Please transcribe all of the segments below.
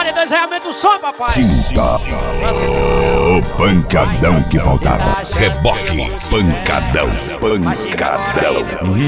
paredões, aumenta o som, papai. Sinta o pancadão que faltava. Reboque, pancadão, pancadão.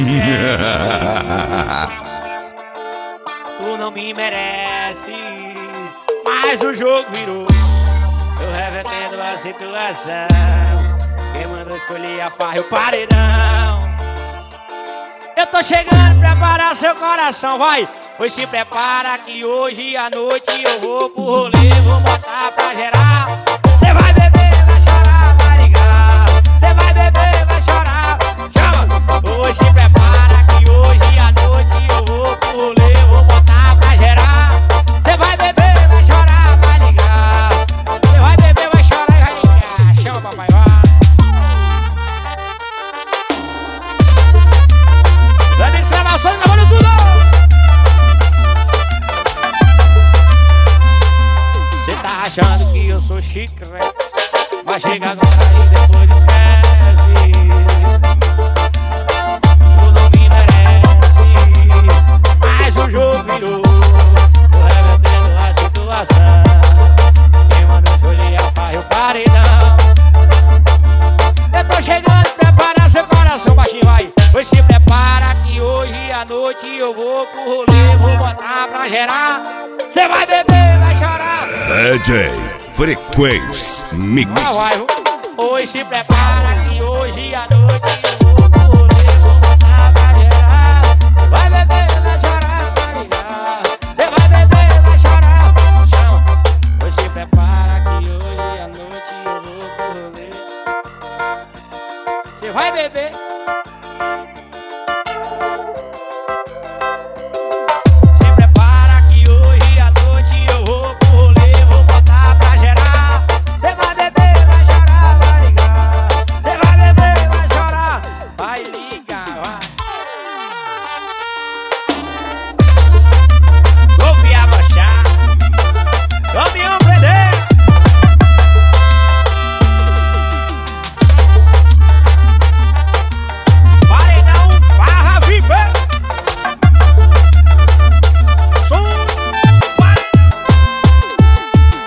Tu não me merece, mas o jogo virou. Eu revertendo a situação. Quem mandou escolher a farra e o paredão. Eu tô chegando, prepara seu coração, vai. Pois se prepara que hoje à noite eu vou pro rolê, vou botar pra gerar. Cê vai beber, vai chorar, vai ligar. Cê vai beber, vai chorar, chama. Pois se prepara que hoje à noite eu vou pro rolê, vou botar pra gerar. Cê vai beber, vai chorar, vai ligar. Cê vai beber, vai chorar e vai ligar. Chama, papai, vai. Zé de exclamações, gravando tudo. Achando que eu sou chiclete, mas chega agora e depois esquece. Tu não me merece, mas o jogo virou. Tô revertendo a situação. Quem mandou escolher a farra e o paredão. Eu tô chegando, prepara seu coração, baixinho, vai. Pois se prepara que hoje à noite eu vou pro rolê, vou botar pra gerar. Cê vai beber, vai chorar. DJ Frequência Mix. Vai, vai, hoje se prepara que hoje à noite